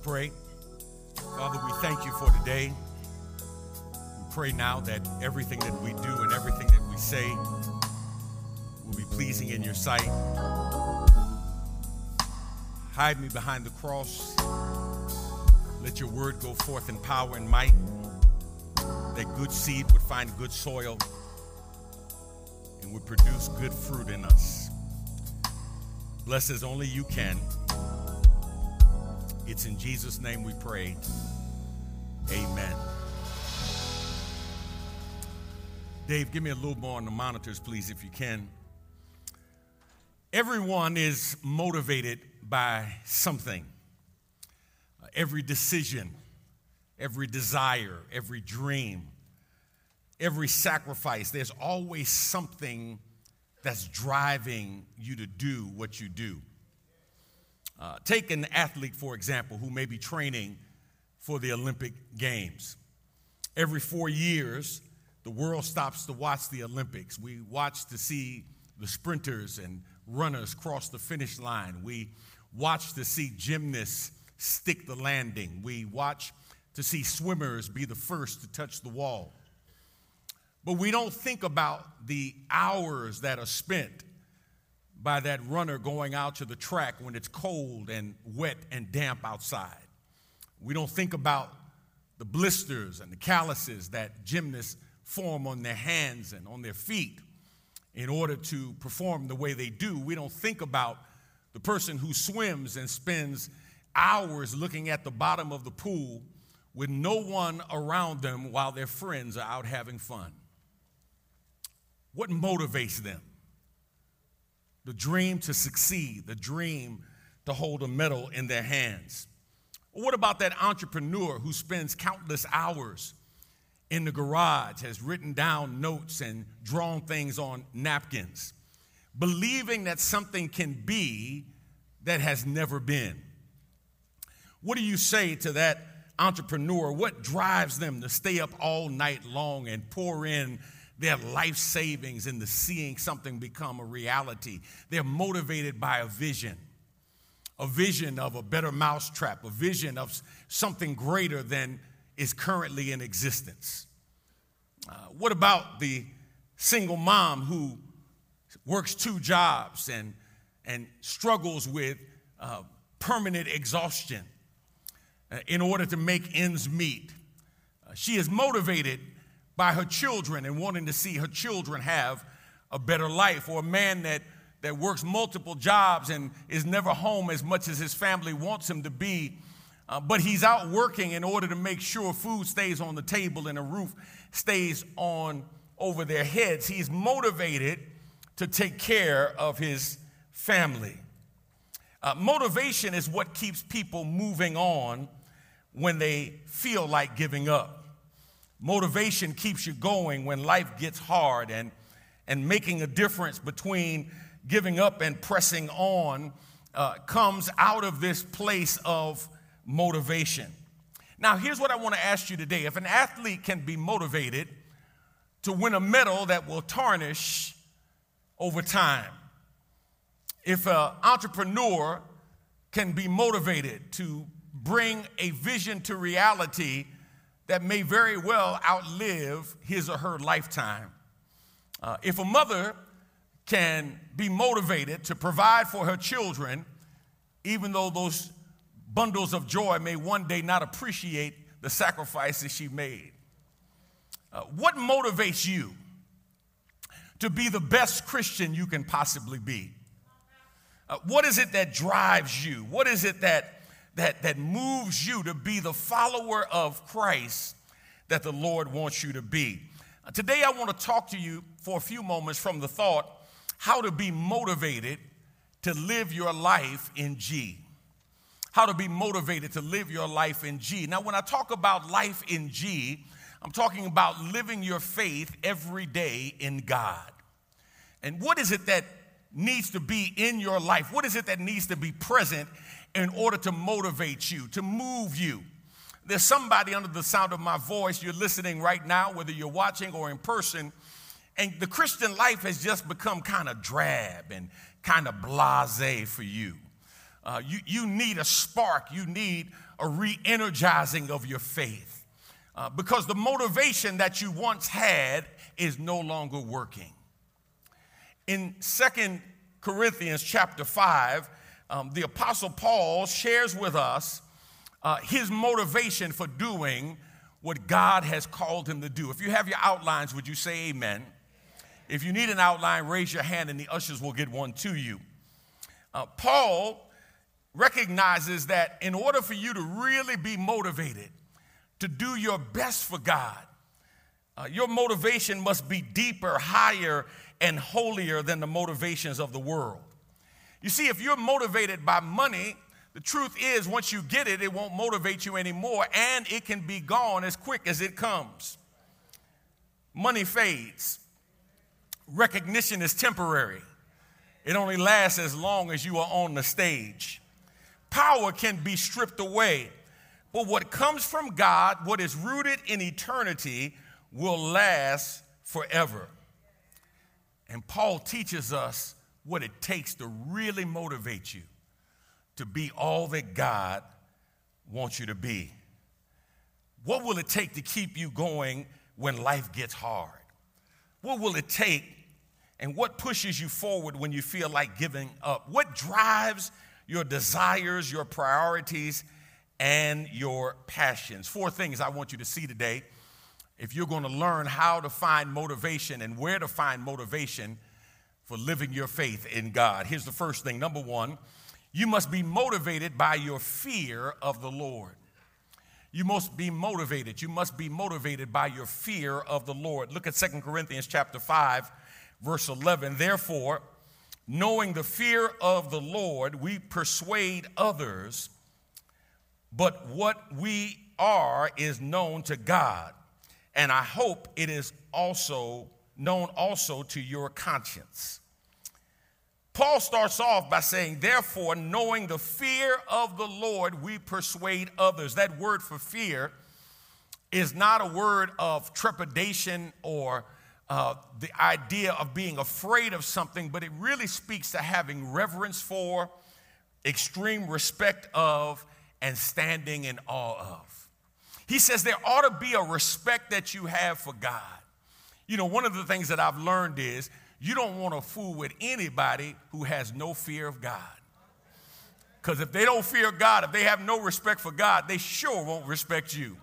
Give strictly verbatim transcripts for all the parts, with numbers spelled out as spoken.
pray. Father, we thank you for today. We pray now that everything that we do and everything that we say will be pleasing in your sight. Hide me behind the cross. Let your word go forth in power and might. That good seed would find good soil and would produce good fruit in us. Bless as only you can. It's in Jesus' name we pray. Amen. Dave, give me a little more on the monitors, please, if you can. Everyone is motivated by something. Uh, every decision, every desire, every dream, every sacrifice, there's always something that's driving you to do what you do. Uh, take an athlete, for example, who may be training for the Olympic Games. Every four years, the world stops to watch the Olympics. We watch to see the sprinters and runners cross the finish line. We watch to see gymnasts stick the landing. We watch to see swimmers be the first to touch the wall. But we don't think about the hours that are spent by that runner going out to the track when it's cold and wet and damp outside. We don't think about the blisters and the calluses that gymnasts form on their hands and on their feet in order to perform the way they do. We don't think about the person who swims and spends hours looking at the bottom of the pool with no one around them while their friends are out having fun. What motivates them? The dream to succeed, the dream to hold a medal in their hands. What about that entrepreneur who spends countless hours in the garage, has written down notes and drawn things on napkins, believing that something can be that has never been? What do you say to that entrepreneur? What drives them to stay up all night long and pour in their life savings into seeing something become a reality? They're motivated by a vision, a vision of a better mousetrap, a vision of something greater than is currently in existence. Uh, what about the single mom who works two jobs and, and struggles with uh, permanent exhaustion uh, in order to make ends meet? Uh, she is motivated by her children and wanting to see her children have a better life. Or a man that, that works multiple jobs and is never home as much as his family wants him to be, uh, but he's out working in order to make sure food stays on the table and a roof stays on over their heads. He's motivated to take care of his family. Uh, motivation is what keeps people moving on when they feel like giving up. Motivation keeps you going when life gets hard, and, and making a difference between giving up and pressing on uh, comes out of this place of motivation. Now, here's what I want to ask you today. If an athlete can be motivated to win a medal that will tarnish over time, if an entrepreneur can be motivated to bring a vision to reality that may very well outlive his or her lifetime. Uh, if a mother can be motivated to provide for her children, even though those bundles of joy may one day not appreciate the sacrifices she made. Uh, what motivates you to be the best Christian you can possibly be? Uh, what is it that drives you? What is it that That, that moves you to be the follower of Christ that the Lord wants you to be? Uh, today I want to talk to you for a few moments from the thought, how to be motivated to live your life in G. How to be motivated to live your life in G. Now, when I talk about life in G, I'm talking about living your faith every day in God. And what is it that needs to be in your life? What is it that needs to be present in order to motivate you, to move you? There's somebody under the sound of my voice, you're listening right now, whether you're watching or in person, and the Christian life has just become kind of drab and kind of blasé for you. Uh, you, you need a spark. You need a re-energizing of your faith. Uh, because the motivation that you once had is no longer working. In Second Corinthians chapter five, um, the Apostle Paul shares with us uh, his motivation for doing what God has called him to do. If you have your outlines, would you say amen? If you need an outline, raise your hand and the ushers will get one to you. Uh, Paul recognizes that in order for you to really be motivated to do your best for God, uh, your motivation must be deeper, higher, and holier than the motivations of the world. You see, if you're motivated by money, the truth is once you get it, it won't motivate you anymore, and it can be gone as quick as it comes. Money fades. Recognition is temporary. It only lasts as long as you are on the stage. Power can be stripped away, but what comes from God, what is rooted in eternity, will last forever. And Paul teaches us what it takes to really motivate you to be all that God wants you to be. What will it take to keep you going when life gets hard? What will it take, and what pushes you forward when you feel like giving up? What drives your desires, your priorities, and your passions? Four things I want you to see today if you're going to learn how to find motivation and where to find motivation for living your faith in God. Here's the first thing. Number one, you must be motivated by your fear of the Lord. You must be motivated. You must be motivated by your fear of the Lord. Look at Second Corinthians chapter five, verse eleven. Therefore, knowing the fear of the Lord, we persuade others, but what we are is known to God, and I hope it is also known also to your conscience. Paul starts off by saying, therefore, knowing the fear of the Lord, we persuade others. That word for fear is not a word of trepidation or uh, the idea of being afraid of something, but it really speaks to having reverence for, extreme respect of, and standing in awe of. He says there ought to be a respect that you have for God. You know, one of the things that I've learned is you don't want to fool with anybody who has no fear of God. Because if they don't fear God, if they have no respect for God, they sure won't respect you.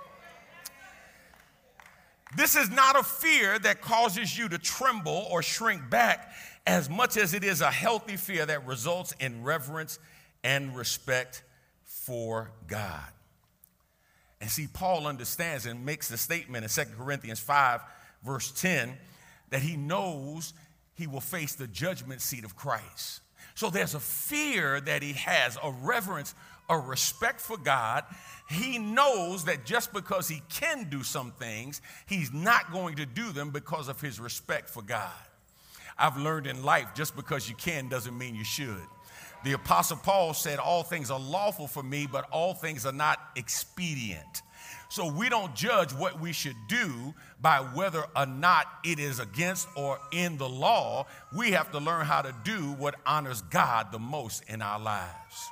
This is not a fear that causes you to tremble or shrink back as much as it is a healthy fear that results in reverence and respect for God. And see, Paul understands and makes the statement in Second Corinthians five, verse ten, that he knows he will face the judgment seat of Christ. So there's a fear that he has, a reverence, a respect for God. He knows that just because he can do some things, he's not going to do them because of his respect for God. I've learned in life, just because you can doesn't mean you should. The Apostle Paul said, all things are lawful for me, but all things are not expedient. So we don't judge what we should do by whether or not it is against or in the law. We have to learn how to do what honors God the most in our lives.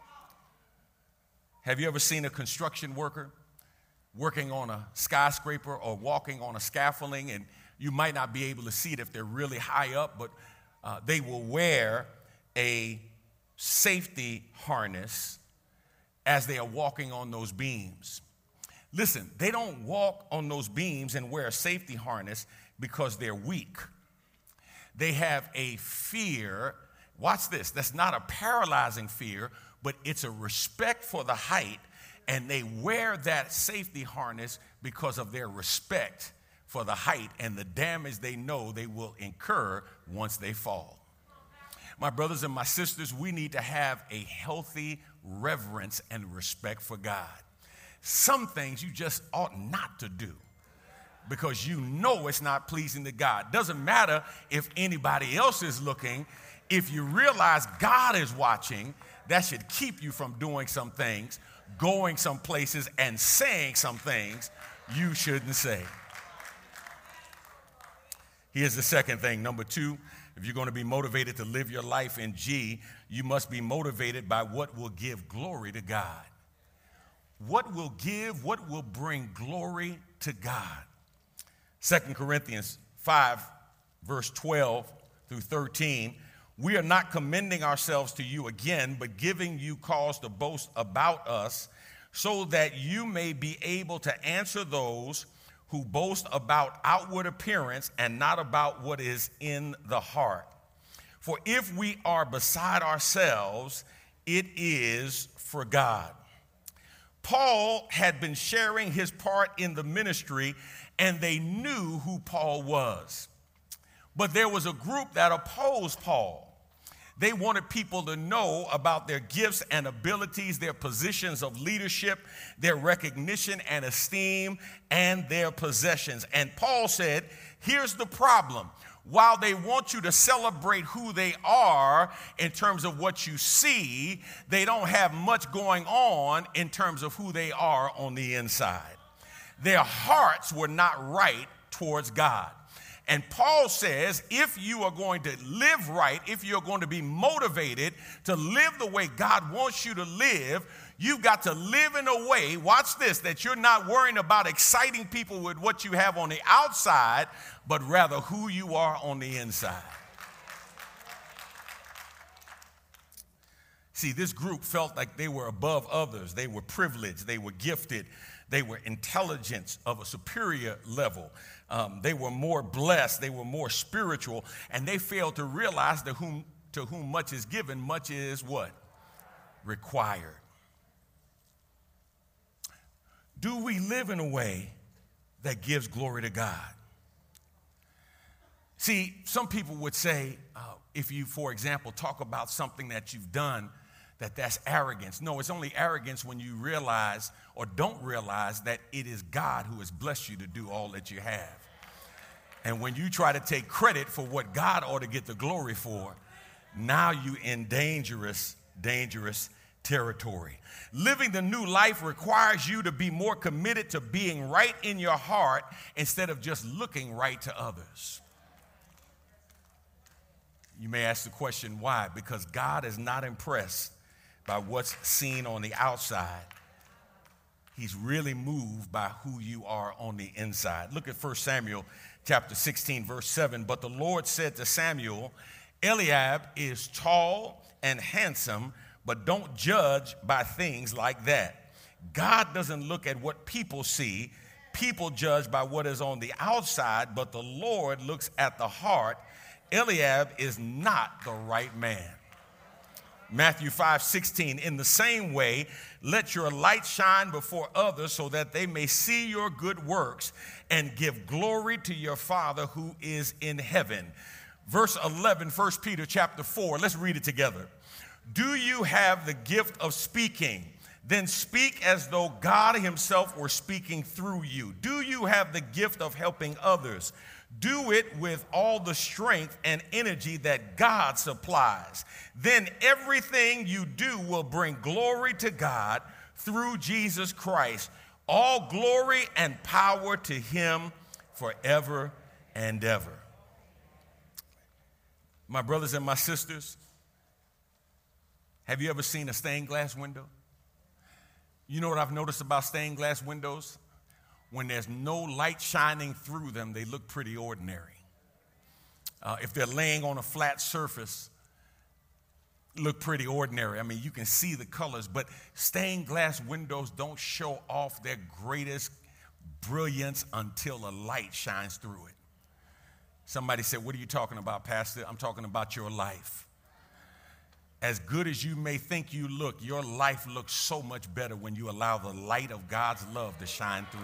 Have you ever seen a construction worker working on a skyscraper or walking on a scaffolding? And you might not be able to see it if they're really high up, but uh, they will wear a safety harness as they are walking on those beams. Listen, they don't walk on those beams and wear a safety harness because they're weak. They have a fear, watch this, that's not a paralyzing fear, but it's a respect for the height, and they wear that safety harness because of their respect for the height and the damage they know they will incur once they fall. My brothers and my sisters, we need to have a healthy reverence and respect for God. Some things you just ought not to do because you know it's not pleasing to God. Doesn't matter if anybody else is looking. If you realize God is watching, that should keep you from doing some things, going some places, and saying some things you shouldn't say. Here's the second thing. Number two, If you're going to be motivated to live your life in G, you must be motivated by what will give glory to God. What will give, what will bring glory to God? Second Corinthians five, verse twelve through thirteen, we are not commending ourselves to you again, but giving you cause to boast about us, so that you may be able to answer those who boast about outward appearance and not about what is in the heart. For if we are beside ourselves, it is for God. Paul had been sharing his part in the ministry, and they knew who Paul was. But there was a group that opposed Paul. They wanted people to know about their gifts and abilities, their positions of leadership, their recognition and esteem, and their possessions. And Paul said, here's the problem. While they want you to celebrate who they are in terms of what you see, they don't have much going on in terms of who they are on the inside. Their hearts were not right towards God. And Paul says, if you are going to live right, if you're going to be motivated to live the way God wants you to live, you've got to live in a way, watch this, that you're not worrying about exciting people with what you have on the outside, but rather who you are on the inside. See, this group felt like they were above others. They were privileged. They were gifted. They were intelligent of a superior level. Um, they were more blessed. They were more spiritual. And they failed to realize that whom, to whom much is given, much is what? Required. Do we live in a way that gives glory to God? See, some people would say, uh, if you, for example, talk about something that you've done, that that's arrogance. No, it's only arrogance when you realize or don't realize that it is God who has blessed you to do all that you have. And when you try to take credit for what God ought to get the glory for, now you in dangerous, dangerous territory. Living the new life requires you to be more committed to being right in your heart instead of just looking right to others. You may ask the question, why? Because God is not impressed by what's seen on the outside. He's really moved by who you are on the inside. Look at First Samuel chapter sixteen, verse seven. But the Lord said to Samuel, Eliab is tall and handsome, but don't judge by things like that. God doesn't look at what people see. People judge by what is on the outside, but the Lord looks at the heart. Eliab is not the right man. Matthew five sixteen, in the same way, let your light shine before others so that they may see your good works and give glory to your Father who is in heaven. Verse eleven, First Peter chapter four, let's read it together. Do you have the gift of speaking? Then speak as though God himself were speaking through you. Do you have the gift of helping others? Do it with all the strength and energy that God supplies. Then everything you do will bring glory to God through Jesus Christ. All glory and power to him forever and ever. My brothers and my sisters, have you ever seen a stained glass window? You know what I've noticed about stained glass windows? When there's no light shining through them, they look pretty ordinary. Uh, if they're laying on a flat surface, look pretty ordinary. I mean, you can see the colors, but stained glass windows don't show off their greatest brilliance until a light shines through it. Somebody said, what are you talking about, Pastor? I'm talking about your life. As good as you may think you look, your life looks so much better when you allow the light of God's love to shine through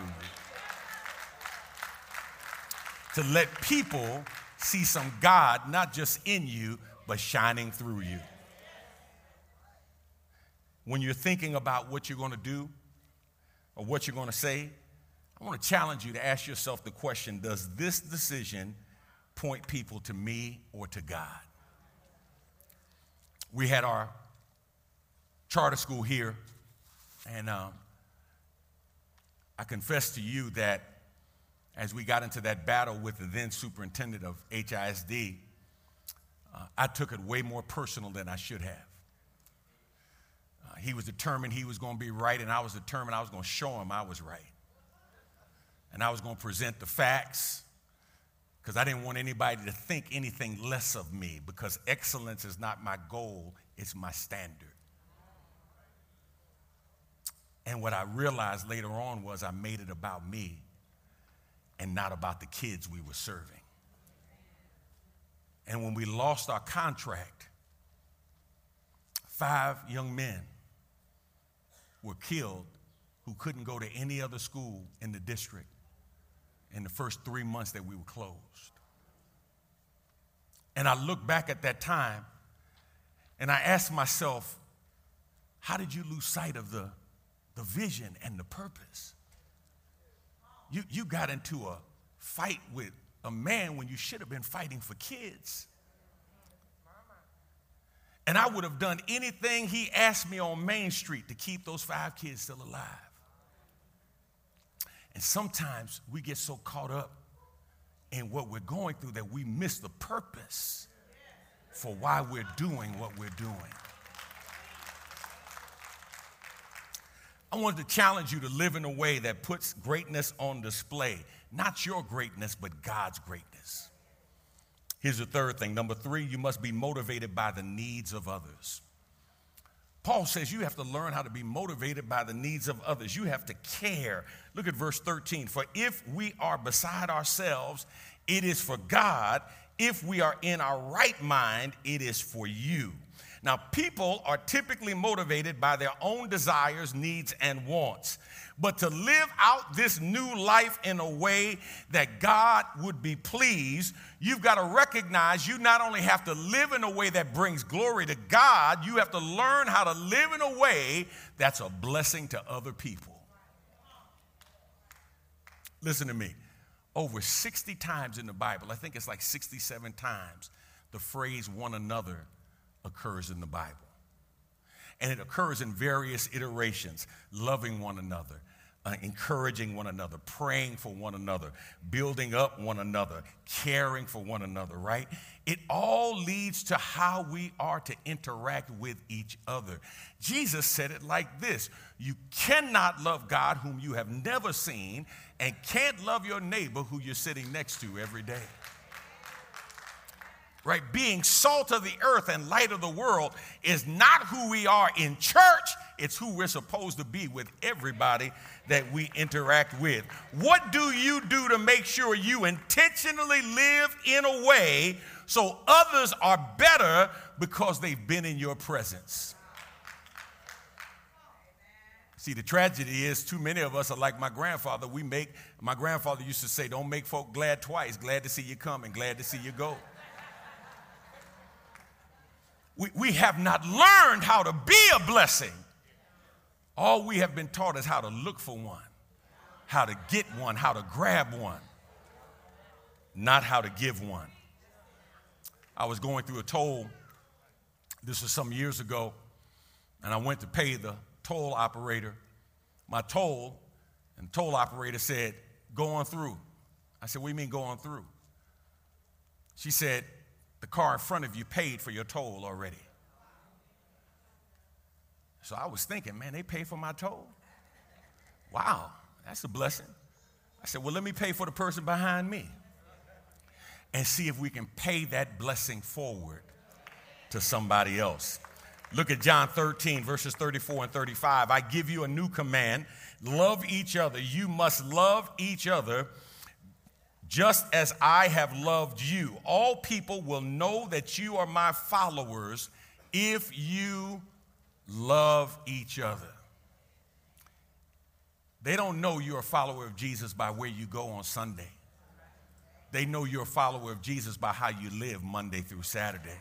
you. To let people see some God, not just in you, but shining through you. When you're thinking about what you're going to do or what you're going to say, I want to challenge you to ask yourself the question, does this decision point people to me or to God? We had our charter school here, and um, I confess to you that as we got into that battle with the then superintendent of H I S D, uh, I took it way more personal than I should have. Uh, he was determined he was going to be right, and I was determined I was going to show him I was right. And I was going to present the facts because I didn't want anybody to think anything less of me, because excellence is not my goal, it's my standard. And what I realized later on was I made it about me and not about the kids we were serving. And when we lost our contract, five young men were killed who couldn't go to any other school in the district in the first three months that we were closed. And I look back at that time and I asked myself, how did you lose sight of the, the vision and the purpose? You, you got into a fight with a man when you should have been fighting for kids. And I would have done anything he asked me on Main Street to keep those five kids still alive. And sometimes we get so caught up in what we're going through that we miss the purpose for why we're doing what we're doing. I wanted to challenge you to live in a way that puts greatness on display. Not your greatness, but God's greatness. Here's the third thing. Number three, you must be motivated by the needs of others. Paul says you have to learn how to be motivated by the needs of others. You have to care. Look at verse thirteen. For if we are beside ourselves, it is for God. If we are in our right mind, it is for you. Now, people are typically motivated by their own desires, needs, and wants. But to live out this new life in a way that God would be pleased, you've got to recognize you not only have to live in a way that brings glory to God, you have to learn how to live in a way that's a blessing to other people. Listen to me. Over sixty times in the Bible, I think it's like sixty-seven times, the phrase one another occurs in the Bible. And it occurs in various iterations: loving one another, uh, encouraging one another, praying for one another, building up one another, caring for one another, right? It all leads to how we are to interact with each other. Jesus said it like this: you cannot love God whom you have never seen, and can't love your neighbor who you're sitting next to every day. Right? Being salt of the earth and light of the world is not who we are in church. It's who we're supposed to be with everybody that we interact with. What do you do to make sure you intentionally live in a way so others are better because they've been in your presence? See, the tragedy is too many of us are like my grandfather. We make, my grandfather used to say, don't make folk glad twice. Glad to see you come and glad to see you go. We, we have not learned how to be a blessing. All we have been taught is how to look for one, how to get one, how to grab one, not how to give one. I was going through a toll. This was some years ago, and I went to pay the toll operator my toll, and the toll operator said, go on through. I said, what do you mean go on through? She said, the car in front of you paid for your toll already. So I was thinking, man, they paid for my toll? Wow, that's a blessing. I said, well, let me pay for the person behind me and see if we can pay that blessing forward to somebody else. Look at John thirteen, verses thirty-four and thirty-five. I give you a new command. Love each other. You must love each other just as I have loved you. All people will know that you are my followers if you love each other. They don't know you're a follower of Jesus by where you go on Sunday. They know you're a follower of Jesus by how you live Monday through Saturday.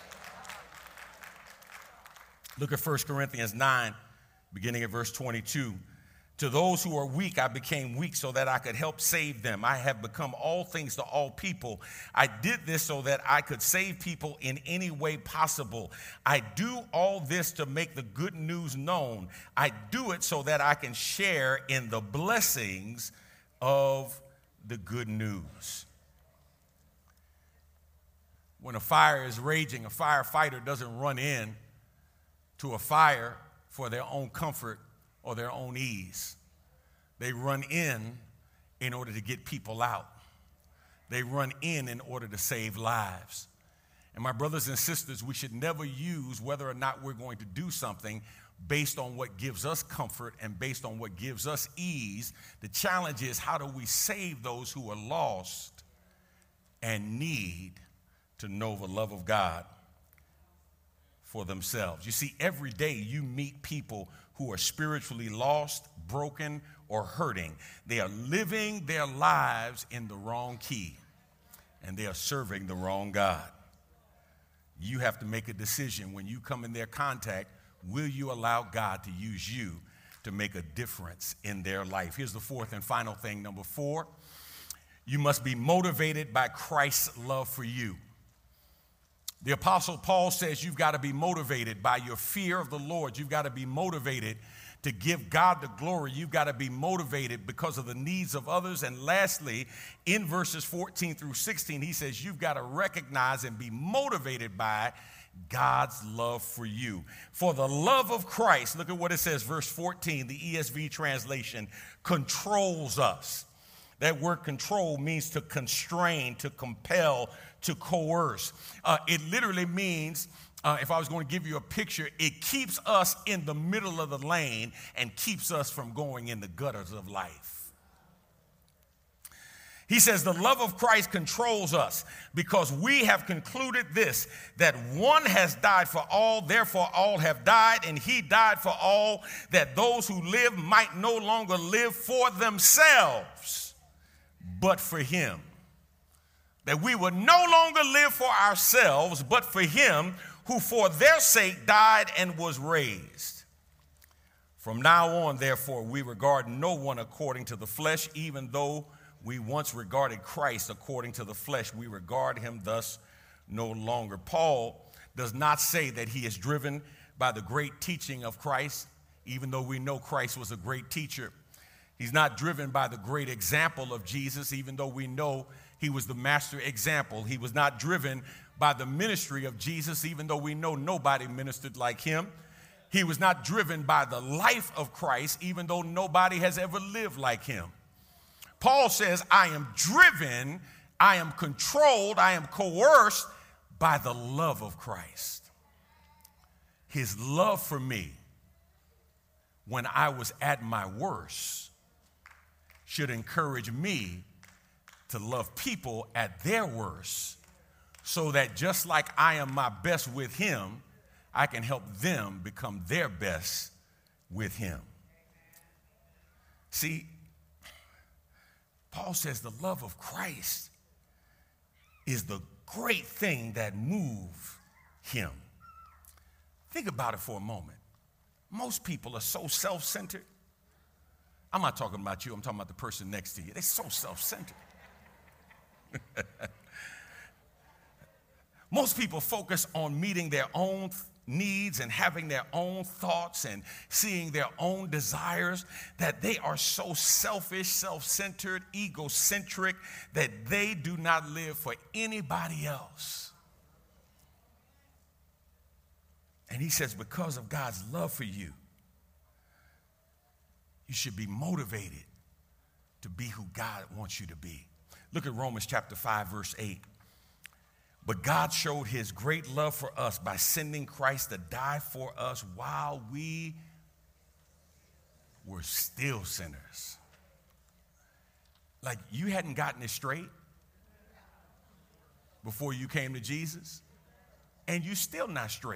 Look at First Corinthians nine, beginning at verse twenty-two. To those who are weak, I became weak so that I could help save them. I have become all things to all people. I did this so that I could save people in any way possible. I do all this to make the good news known. I do it so that I can share in the blessings of the good news. When a fire is raging, a firefighter doesn't run in to a fire for their own comfort or their own ease. They run in in order to get people out. They run in in order to save lives. And my brothers and sisters, we should never use whether or not we're going to do something based on what gives us comfort and based on what gives us ease. The challenge is, how do we save those who are lost and need to know the love of God for themselves? You see, every day you meet people who are spiritually lost, broken, or hurting. They are living their lives in the wrong key, and they are serving the wrong God. You have to make a decision when you come in their contact. Will you allow God to use you to make a difference in their life? Here's the fourth and final thing. Number four, you must be motivated by Christ's love for you. The Apostle Paul says you've got to be motivated by your fear of the Lord. You've got to be motivated to give God the glory. You've got to be motivated because of the needs of others. And lastly, in verses fourteen through sixteen, he says you've got to recognize and be motivated by God's love for you. For the love of Christ, look at what it says, verse fourteen, the E S V translation, controls us. That word control means to constrain, to compel, to coerce. Uh, it literally means, uh, if I was going to give you a picture, it keeps us in the middle of the lane and keeps us from going in the gutters of life. He says the love of Christ controls us because we have concluded this, that one has died for all, therefore all have died, and he died for all, that those who live might no longer live for themselves, but for him. That we would no longer live for ourselves, but for him who for their sake died and was raised. From now on, therefore, we regard no one according to the flesh, even though we once regarded Christ according to the flesh. We regard him thus no longer. Paul does not say that he is driven by the great teaching of Christ, even though we know Christ was a great teacher. He's not driven by the great example of Jesus, even though we know he was the master example. He was not driven by the ministry of Jesus, even though we know nobody ministered like him. He was not driven by the life of Christ, even though nobody has ever lived like him. Paul says, I am driven, I am controlled, I am coerced by the love of Christ. His love for me when I was at my worst should encourage me to love people at their worst, so that just like I am my best with him, I can help them become their best with him. See, Paul says the love of Christ is the great thing that moved him. Think about it for a moment. Most people are so self-centered. I'm not talking about you. I'm talking about the person next to you. They're so self-centered. Most people focus on meeting their own needs and having their own thoughts and seeing their own desires, that they are so selfish, self-centered, egocentric, that they do not live for anybody else. And he says, because of God's love for you, you should be motivated to be who God wants you to be. Look at Romans chapter five, verse eight. But God showed his great love for us by sending Christ to die for us while we were still sinners. Like you hadn't gotten it straight before you came to Jesus, and you still not straight.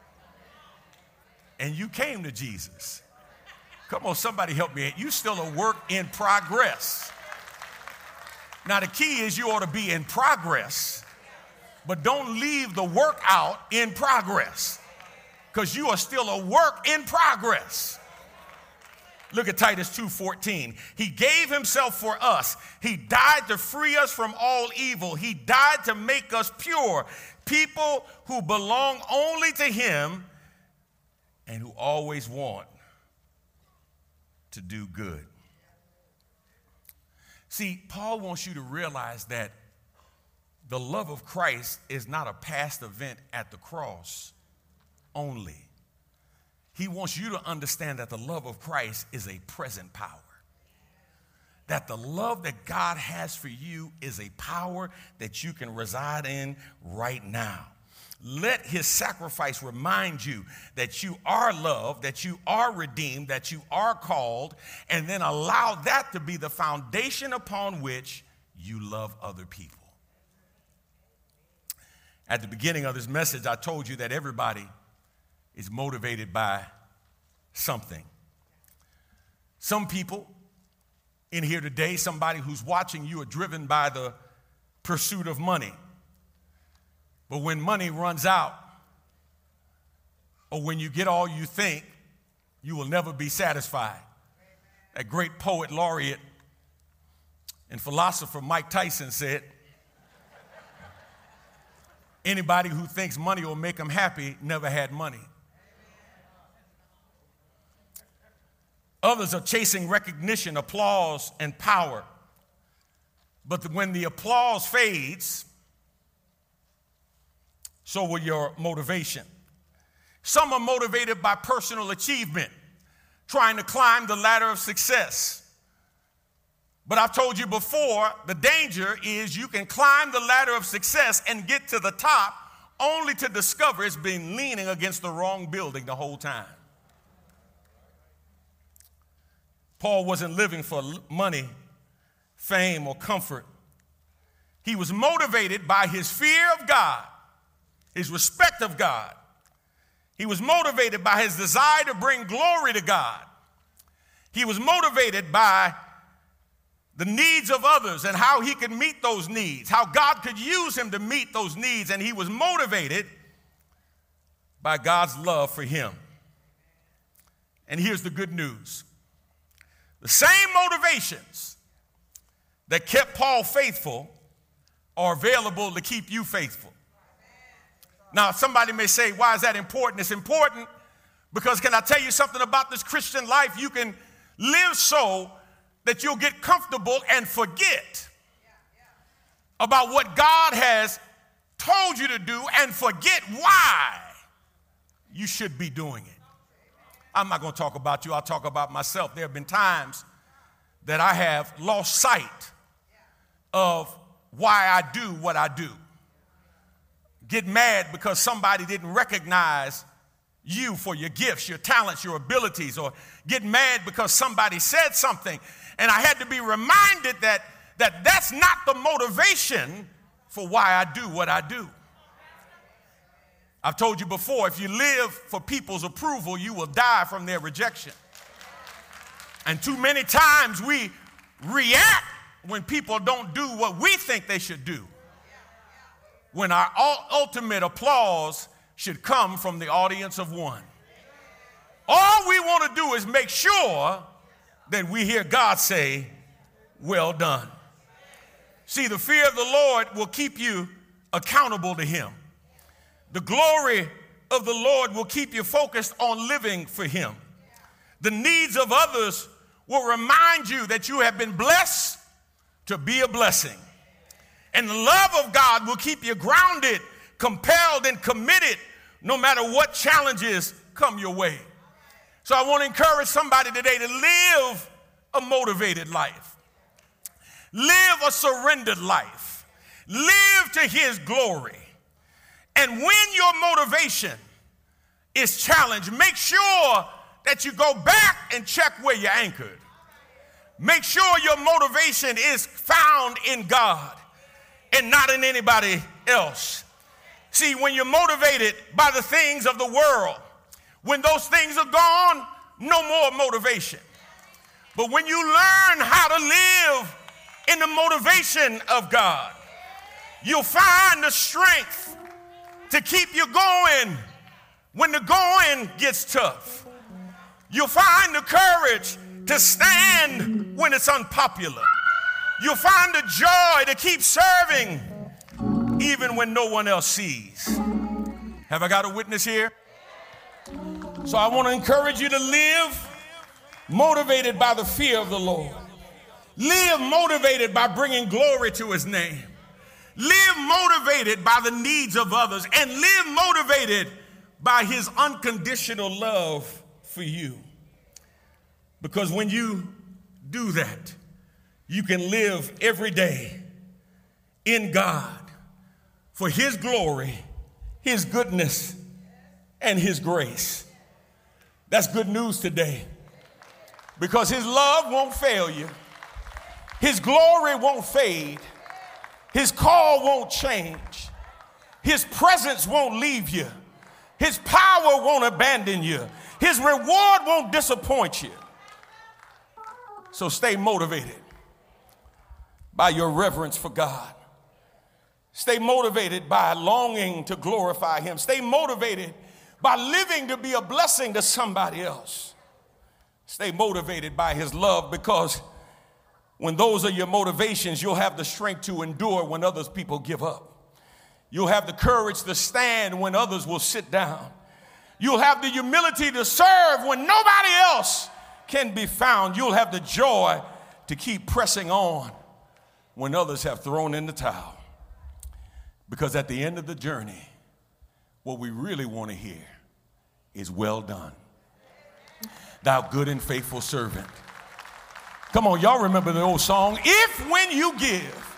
And you came to Jesus. Come on, somebody help me. You still a work in progress. Now, the key is you ought to be in progress, but don't leave the work out in progress, because you are still a work in progress. Look at Titus two fourteen. He gave himself for us. He died to free us from all evil. He died to make us pure, people who belong only to him and who always want to do good. See, Paul wants you to realize that the love of Christ is not a past event at the cross only. He wants you to understand that the love of Christ is a present power. That the love that God has for you is a power that you can reside in right now. Let his sacrifice remind you that you are loved, that you are redeemed, that you are called, and then allow that to be the foundation upon which you love other people. At the beginning of this message, I told you that everybody is motivated by something. Some people in here today, somebody who's watching you, are driven by the pursuit of money. But when money runs out, or when you get all you think, you will never be satisfied. That great poet laureate and philosopher Mike Tyson said, anybody who thinks money will make them happy never had money. Others are chasing recognition, applause, and power. But when the applause fades, so will your motivation. Some are motivated by personal achievement, trying to climb the ladder of success. But I've told you before, the danger is you can climb the ladder of success and get to the top only to discover it's been leaning against the wrong building the whole time. Paul wasn't living for money, fame, or comfort. He was motivated by his fear of God, his respect of God. He was motivated by his desire to bring glory to God. He was motivated by the needs of others and how he could meet those needs, how God could use him to meet those needs, and he was motivated by God's love for him. And here's the good news. The same motivations that kept Paul faithful are available to keep you faithful. Now, somebody may say, why is that important? It's important because, can I tell you something about this Christian life? You can live so that you'll get comfortable and forget about what God has told you to do and forget why you should be doing it. I'm not going to talk about you. I'll talk about myself. There have been times that I have lost sight of why I do what I do. Get mad because somebody didn't recognize you for your gifts, your talents, your abilities, or get mad because somebody said something. And I had to be reminded that, that that's not the motivation for why I do what I do. I've told you before, if you live for people's approval, you will die from their rejection. And too many times we react when people don't do what we think they should do, when our ultimate applause should come from the audience of one. All we want to do is make sure that we hear God say, well done. See, the fear of the Lord will keep you accountable to him. The glory of the Lord will keep you focused on living for him. The needs of others will remind you that you have been blessed to be a blessing. And the love of God will keep you grounded, compelled, and committed no matter what challenges come your way. So I want to encourage somebody today to live a motivated life. Live a surrendered life. Live to his glory. And when your motivation is challenged, make sure that you go back and check where you're anchored. Make sure your motivation is found in God and not in anybody else. See, when you're motivated by the things of the world, when those things are gone, no more motivation. But when you learn how to live in the motivation of God, you'll find the strength to keep you going when the going gets tough. You'll find the courage to stand when it's unpopular. You'll find the joy to keep serving even when no one else sees. Have I got a witness here? So I want to encourage you to live motivated by the fear of the Lord. Live motivated by bringing glory to his name. Live motivated by the needs of others, and live motivated by his unconditional love for you. Because when you do that, you can live every day in God for his glory, his goodness, and his grace. That's good news today, because his love won't fail you. His glory won't fade. His call won't change. His presence won't leave you. His power won't abandon you. His reward won't disappoint you. So stay motivated by your reverence for God. Stay motivated by longing to glorify him. Stay motivated by living to be a blessing to somebody else. Stay motivated by his love, because when those are your motivations, you'll have the strength to endure when others people give up. You'll have the courage to stand when others will sit down. You'll have the humility to serve when nobody else can be found. You'll have the joy to keep pressing on when others have thrown in the towel. Because at the end of the journey, what we really want to hear is, well done, thou good and faithful servant. Come on, y'all remember the old song? If when you give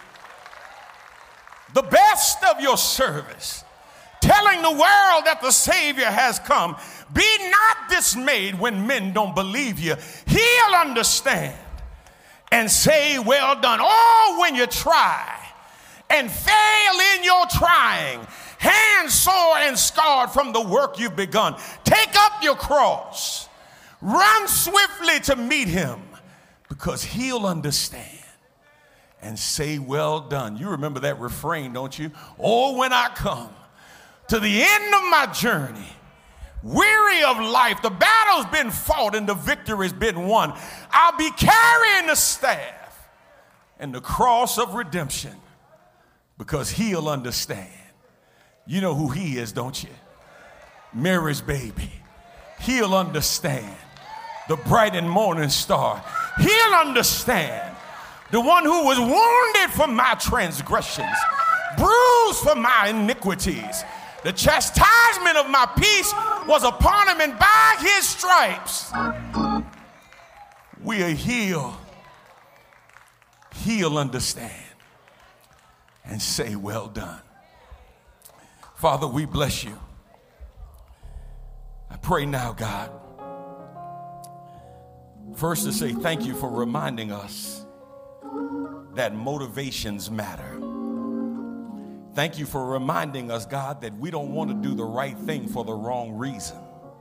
the best of your service, telling the world that the Savior has come, be not dismayed when men don't believe you. He'll understand and say, well done. Oh, when you try and fail in your trying, hands sore and scarred from the work you've begun, take up your cross, run swiftly to meet him, because he'll understand and say, well done. You remember that refrain, don't you? Oh, when I come to the end of my journey, weary of life, the battle's been fought and the victory's been won, I'll be carrying the staff and the cross of redemption, because he'll understand. You know who he is, don't you? Mary's baby. He'll understand. The bright and morning star. He'll understand. The one who was wounded for my transgressions, bruised for my iniquities. The chastisement of my peace was upon him, and by his stripes we are healed. He'll understand and say, well done. Father, we bless you. I pray now, God, first to say thank you for reminding us that motivations matter. Thank you for reminding us, God, that we don't want to do the right thing for the wrong reason,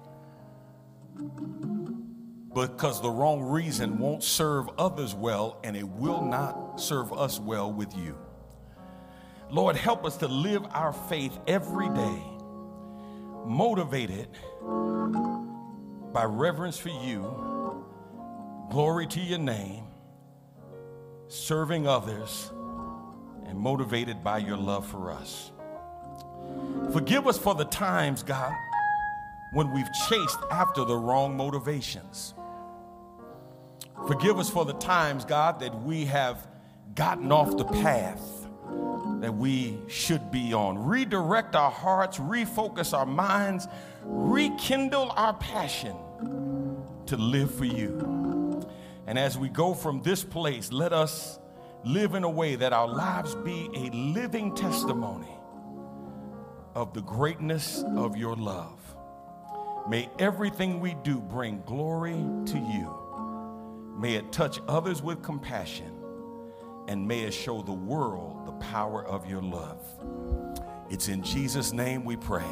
because the wrong reason won't serve others well, and it will not serve us well with you. Lord, help us to live our faith every day, motivated by reverence for you, glory to your name, serving others, and motivated by your love for us. Forgive us for the times, God, when we've chased after the wrong motivations. Forgive us for the times, God, that we have gotten off the path that we should be on. Redirect our hearts, refocus our minds, rekindle our passion to live for you. And as we go from this place, let us live in a way that our lives be a living testimony of the greatness of your love. May everything we do bring glory to you. May it touch others with compassion, and may it show the world the power of your love. It's in Jesus' name we pray.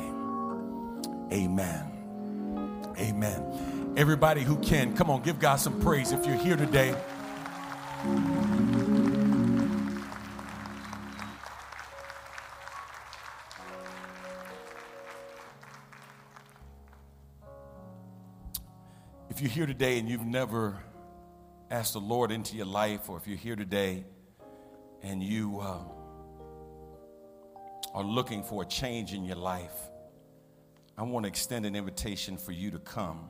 Amen. Amen. Everybody who can, come on, give God some praise if you're here today. If you're here today and you've never asked the Lord into your life, or if you're here today and you uh, are looking for a change in your life, I want to extend an invitation for you to come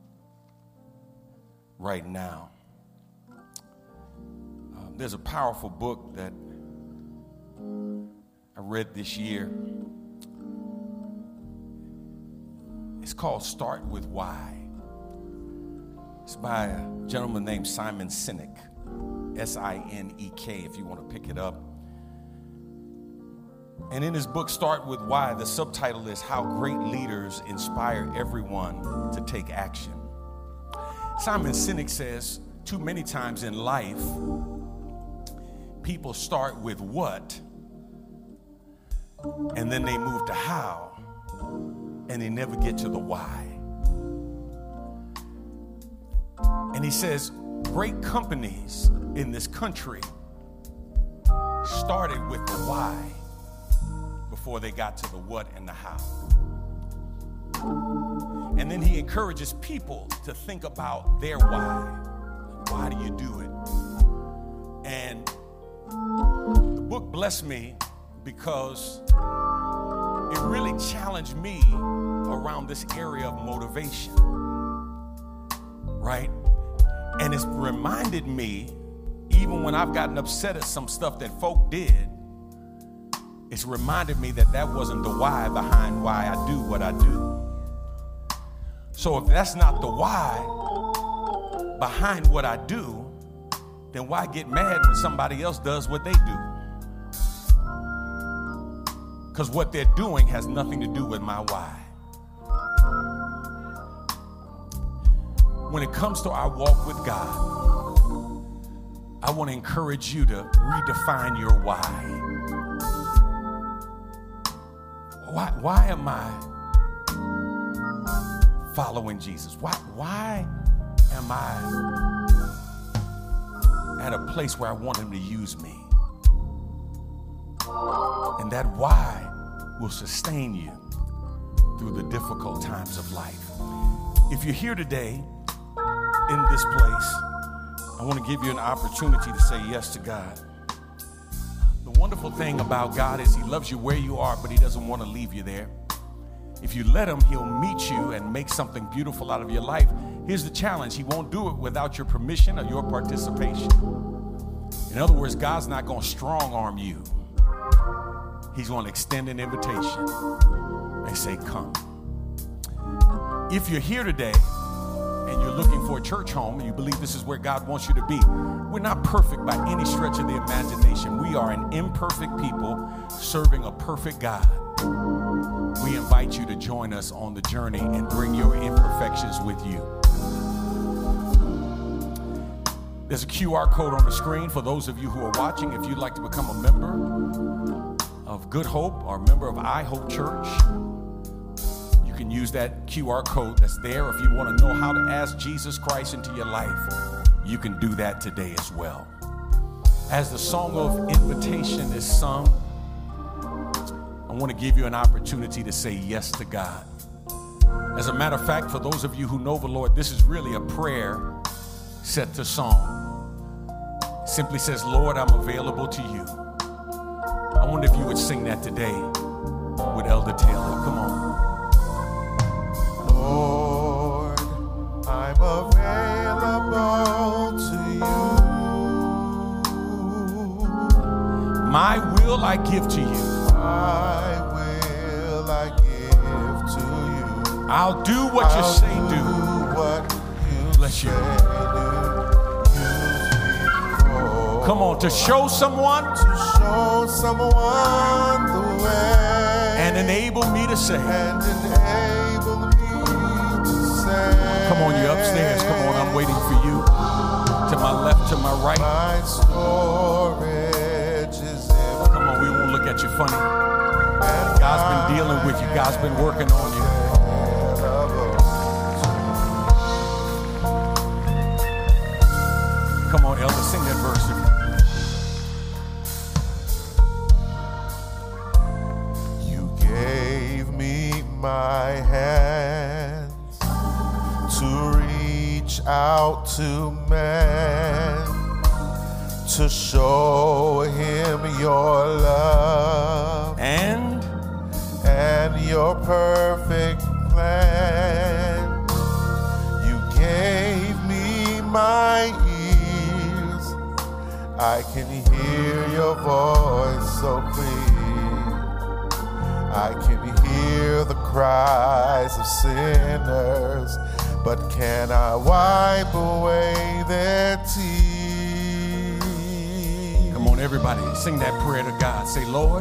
right now. Um, there's a powerful book that I read this year. It's called Start With Why. It's by a gentleman named Simon Sinek, S I N E K, if you want to pick it up. And in his book, Start With Why, the subtitle is How Great Leaders Inspire Everyone to Take Action. Simon Sinek says, too many times in life, people start with what, and then they move to how, and they never get to the why. And he says, great companies in this country started with the why before they got to the what and the how. And then he encourages people to think about their why. Why do you do it? And the book blessed me because it really challenged me around this area of motivation, right? And it's reminded me, even when I've gotten upset at some stuff that folk did, it's reminded me that that wasn't the why behind why I do what I do. So if that's not the why behind what I do, then why get mad when somebody else does what they do? Because what they're doing has nothing to do with my why. When it comes to our walk with God, I want to encourage you to redefine your why. Why, why am I following Jesus? Why, why am I at a place where I want him to use me? And that why will sustain you through the difficult times of life. If you're here today in this place, I want to give you an opportunity to say yes to God. The wonderful thing about God is he loves you where you are, but he doesn't want to leave you there. If you let him, he'll meet you and make something beautiful out of your life. Here's the challenge. He won't do it without your permission or your participation. In other words, God's not going to strong arm you. He's going to extend an invitation and say, come. If you're here today and you're looking for a church home and you believe this is where God wants you to be, we're not perfect by any stretch of the imagination. We are an imperfect people serving a perfect God. We invite you to join us on the journey and bring your imperfections with you. There's a Q R code on the screen for those of you who are watching. If you'd like to become a member of Good Hope or a member of I Hope Church, you can use that Q R code that's there. If you want to know how to ask Jesus Christ into your life, you can do that today as well. As the song of invitation is sung, I want to give you an opportunity to say yes to God. As a matter of fact, for those of you who know the Lord, this is really a prayer set to song. It simply says, Lord, I'm available to you. I wonder if you would sing that today with Elder Taylor. Come on. Lord, I'm available to you. My will I give to you. My will I give to you. I'll do what I'll you say do. do. What you Bless you. say do. Come on, to show someone, To show someone the way. and enable me to say. And enable me to say. Come on, you're upstairs. Come on, I'm waiting for you. To my left, to my right. My storage is empty. Come on, we won't look at you funny. God's been dealing with you. God's been working on you. Come on, Elder, sing that verse. You gave me my hands to reach out to man, to show him your love And and your perfect plan. You gave me my ears, I can hear your voice so clear. I can hear the cries of sinners, but can I wipe away their tears? Come on, everybody, sing that prayer to God. Say, Lord,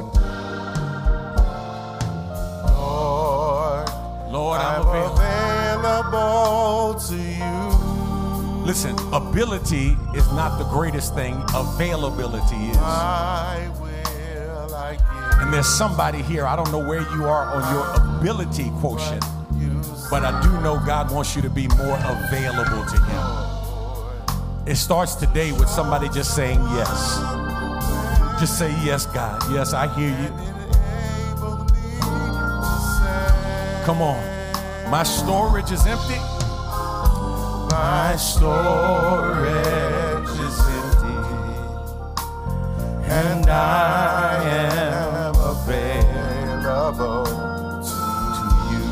Lord, Lord, I'm, I'm available. available to you. Listen, ability is not the greatest thing. Availability is. I will, I give. And there's somebody here, I don't know where you are on your ability quotient, but I do know God wants you to be more available to Him. It starts today with somebody just saying yes. Just say, yes, God. Yes, I hear you. Come on. My storage is empty. My storage is empty, and I am available to you.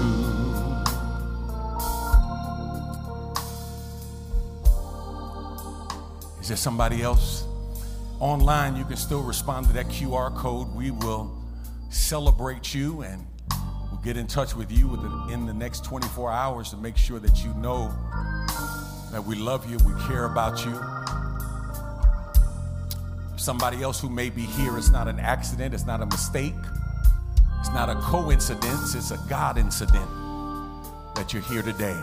Is there somebody else? Online, you can still respond to that Q R code. We will celebrate you and we'll get in touch with you in the next twenty-four hours to make sure that you know that we love you, we care about you. Somebody else who may be here, it's not an accident, it's not a mistake, it's not a coincidence, it's a God incident that you're here today.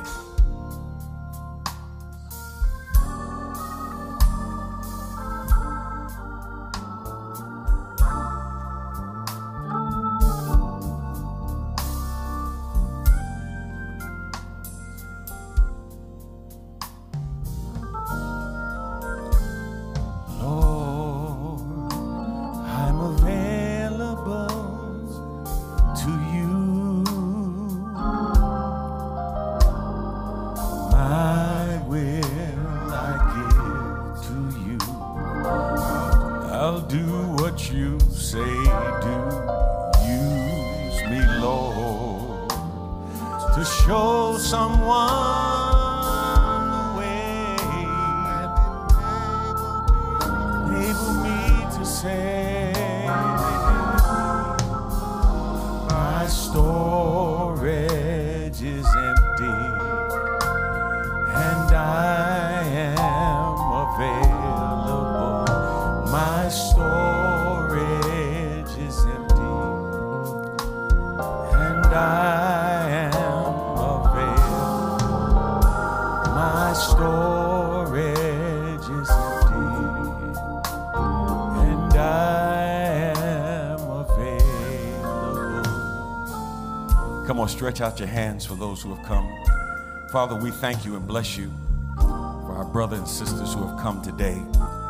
Stretch out your hands for those who have come. Father, we thank you and bless you for our brothers and sisters who have come today.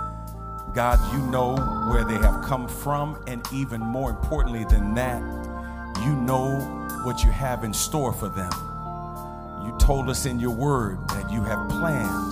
God, you know where they have come from, and even more importantly than that, you know what you have in store for them. You told us in your word that you have plans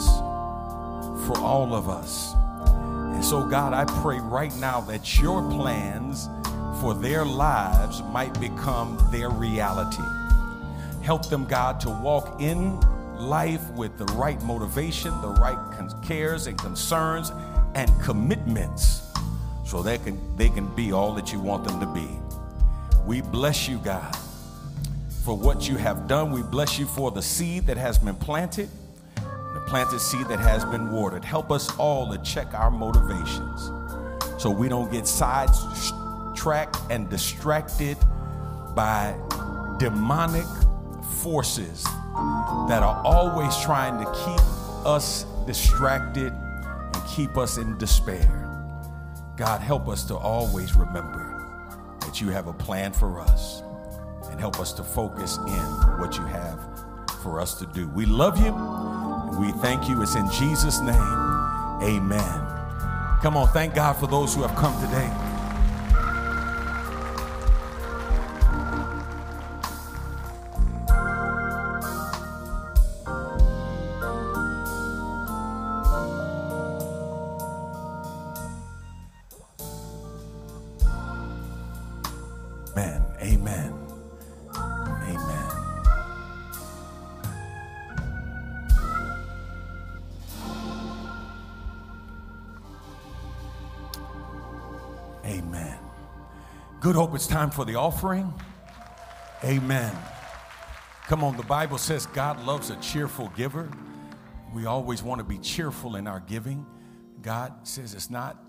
for all of us. And so, God, I pray right now that your plans for their lives might become their reality. Help them, God, to walk in life with the right motivation, the right cares and concerns and commitments so they can, they can be all that you want them to be. We bless you, God, for what you have done. We bless you for the seed that has been planted, the planted seed that has been watered. Help us all to check our motivations so we don't get sidetracked and distracted by demonic forces that are always trying to keep us distracted and keep us in despair. God, help us to always remember that you have a plan for us, and help us to focus in what you have for us to do. We love you and we thank you. It's in Jesus' name, amen. Come on, thank God for those who have come today. Amen. Amen. Amen. Amen. Good Hope, it's time for the offering. Amen. Come on, the Bible says God loves a cheerful giver. We always want to be cheerful in our giving. God says it's not